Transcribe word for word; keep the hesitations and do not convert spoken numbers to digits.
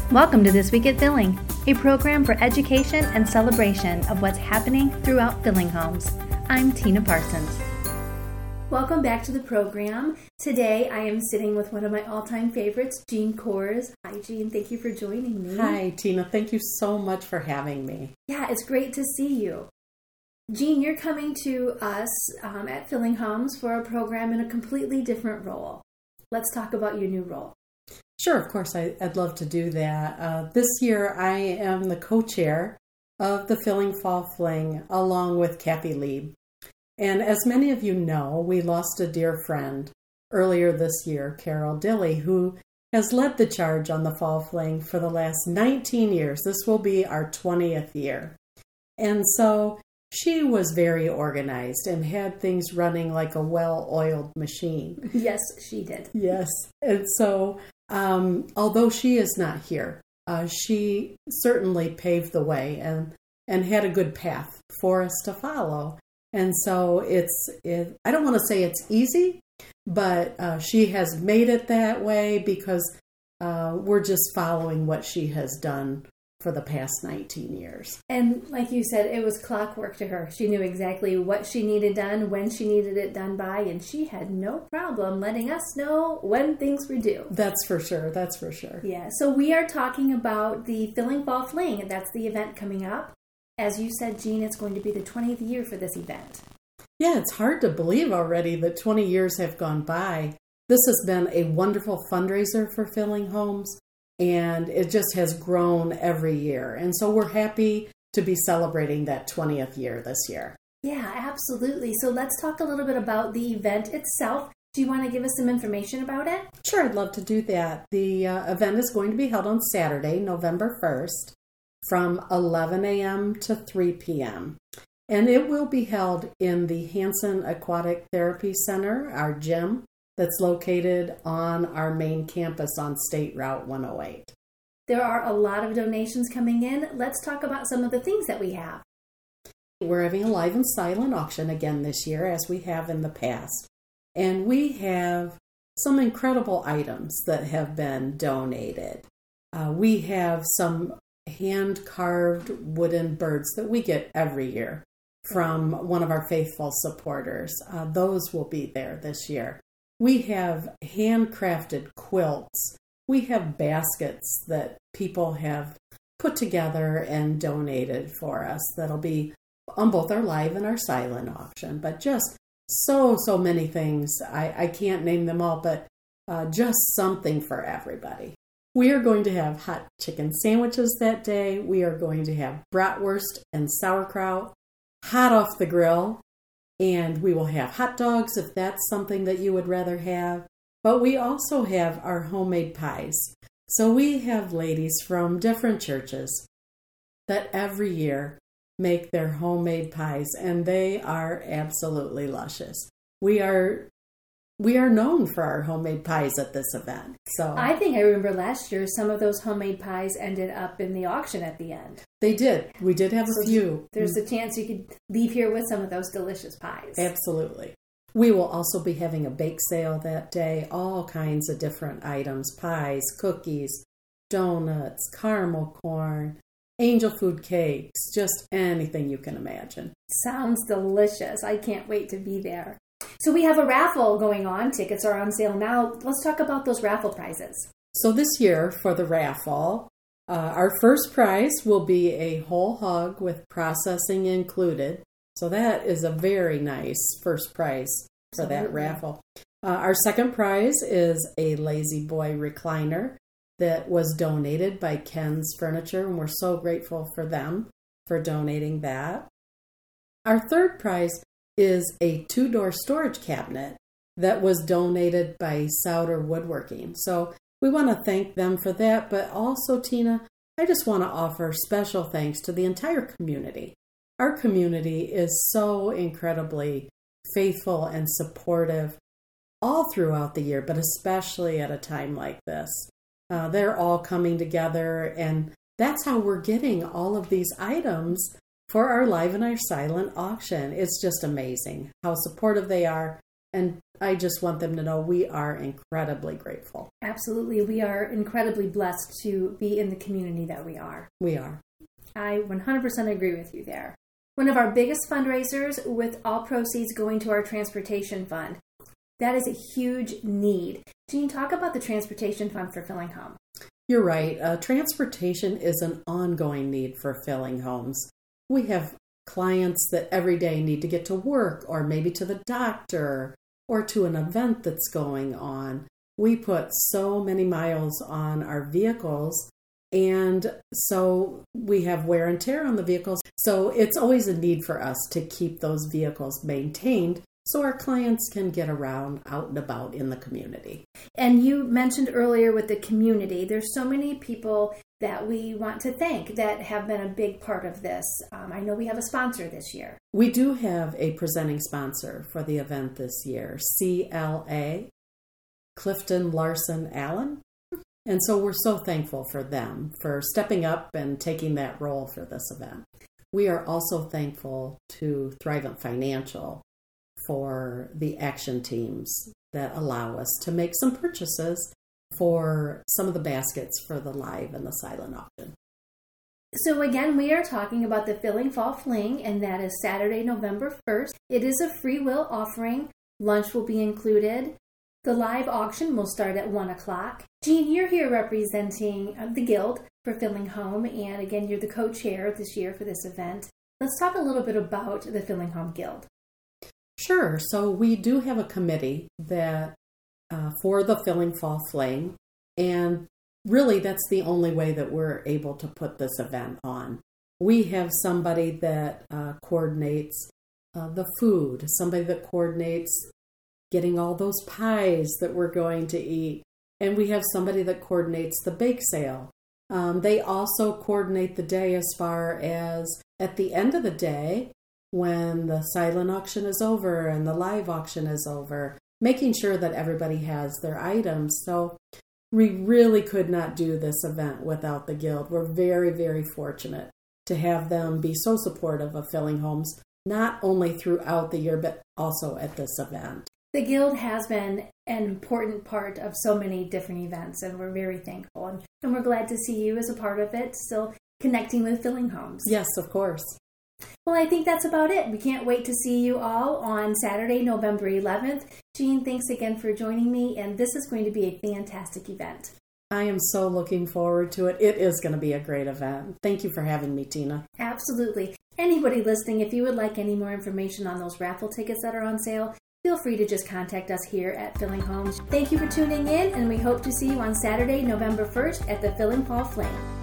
Welcome to This Week at Filling, a program for education and celebration of what's happening throughout filling homes. I'm Tina Parsons. Welcome back to the program. Today I am sitting with one of my all-time favorites, Jean Kors. Hi, Jean. Thank you for joining me. Hi, Tina. Thank you so much for having me. Yeah, it's great to see you. Jean, you're coming to us um, at Filling Homes for a program in a completely different role. Let's talk about your new role. Sure, of course, I, I'd love to do that. Uh, this year, I am the co-chair of the Filling Fall Fling, along with Kathy Lieb. And as many of you know, we lost a dear friend earlier this year, Carol Dilley, who has led the charge on the Fall Fling for the last nineteen years. This will be our twentieth year. And so she was very organized and had things running like a well-oiled machine. Yes, she did. Yes. And so Um, although she is not here, uh, she certainly paved the way and, and had a good path for us to follow. And so it's, it, I don't want to say it's easy, but uh, she has made it that way because uh, we're just following what she has done for the past nineteen years. And like you said, it was clockwork to her. She knew exactly what she needed done, when she needed it done by, and she had no problem letting us know when things were due. That's for sure. That's for sure. Yeah. So we are talking about the Filling Fall Fling. That's the event coming up. As you said, Jean, it's going to be the twentieth year for this event. Yeah, it's hard to believe already that twenty years have gone by. This has been a wonderful fundraiser for Filling Homes. And it just has grown every year. And so we're happy to be celebrating that twentieth year this year. Yeah, absolutely. So let's talk a little bit about the event itself. Do you want to give us some information about it? Sure, I'd love to do that. The uh, event is going to be held on Saturday, November first, from eleven a.m. to three p.m. And it will be held in the Hanson Aquatic Therapy Center, our gym, that's located on our main campus on State Route one oh eight. There are a lot of donations coming in. Let's talk about some of the things that we have. We're having a live and silent auction again this year, as we have in the past. And we have some incredible items that have been donated. Uh, we have some hand-carved wooden birds that we get every year from one of our faithful supporters. Uh, those will be there this year. We have handcrafted quilts. We have baskets that people have put together and donated for us that'll be on both our live and our silent auction. But just so, so many things. I, I can't name them all, but uh, just something for everybody. We are going to have hot chicken sandwiches that day. We are going to have bratwurst and sauerkraut hot off the grill. And we will have hot dogs if that's something that you would rather have. But we also have our homemade pies. So we have ladies from different churches that every year make their homemade pies, and they are absolutely luscious. We are we are known for our homemade pies at this event. So I think I remember last year some of those homemade pies ended up in the auction at the end. They did. We did have so a few. There's a chance you could leave here with some of those delicious pies. Absolutely. We will also be having a bake sale that day. All kinds of different items. Pies, cookies, donuts, caramel corn, angel food cakes, just anything you can imagine. Sounds delicious. I can't wait to be there. So we have a raffle going on. Tickets are on sale now. Let's talk about those raffle prizes. So this year for the raffle, uh, our first prize will be a whole hog with processing included. So that is a very nice first prize for Absolutely. that raffle. Uh, our second prize is a Lazy Boy recliner that was donated by Ken's Furniture, and we're so grateful for them for donating that. Our third prize is a two-door storage cabinet that was donated by Souter Woodworking. So we want to thank them for that, but also, Tina, I just want to offer special thanks to the entire community. Our community is so incredibly faithful and supportive all throughout the year, but especially at a time like this. Uh, they're all coming together, and that's how we're getting all of these items for our live and our silent auction. It's just amazing how supportive they are, and I just want them to know we are incredibly grateful. Absolutely. We are incredibly blessed to be in the community that we are. We are. I one hundred percent agree with you there. One of our biggest fundraisers, with all proceeds going to our transportation fund. That is a huge need. Jean, talk about the transportation fund for Filling Home. You're right. Uh, transportation is an ongoing need for Filling Homes. We have clients that every day need to get to work or maybe to the doctor or to an event that's going on. We put so many miles on our vehicles, and so we have wear and tear on the vehicles. So it's always a need for us to keep those vehicles maintained so our clients can get around out and about in the community. And you mentioned earlier with the community, there's so many people that we want to thank that have been a big part of this. Um, I know we have a sponsor this year. We do have a presenting sponsor for the event this year, C L A, Clifton Larson Allen. And so we're so thankful for them for stepping up and taking that role for this event. We are also thankful to Thrivent Financial for the action teams that allow us to make some purchases for some of the baskets for the live and the silent auction. So again, we are talking about the Filling Fall Fling, and that is Saturday, November first. It is a free will offering. Lunch will be included. The live auction will start at one o'clock. Jean, you're here representing the Guild for Filling Home, and again, you're the co-chair this year for this event. Let's talk a little bit about the Filling Home Guild. Sure. So we do have a committee that uh, for the Filling Fall Fling, and really that's the only way that we're able to put this event on. We have somebody that uh, coordinates uh, the food, somebody that coordinates getting all those pies that we're going to eat, and we have somebody that coordinates the bake sale. Um, they also coordinate the day as far as at the end of the day, when the silent auction is over and the live auction is over, making sure that everybody has their items. So we really could not do this event without the Guild. We're very, very fortunate to have them be so supportive of Filling Homes, not only throughout the year, but also at this event. The Guild has been an important part of so many different events, and we're very thankful. And, and we're glad to see you as a part of it, still connecting with Filling Homes. Yes, of course. Well, I think that's about it. We can't wait to see you all on Saturday, November eleventh. Jean, thanks again for joining me, and this is going to be a fantastic event. I am so looking forward to it. It is going to be a great event. Thank you for having me, Tina. Absolutely. Anybody listening, if you would like any more information on those raffle tickets that are on sale, feel free to just contact us here at Filling Homes. Thank you for tuning in, and we hope to see you on Saturday, November first at the Filling Fall Fling.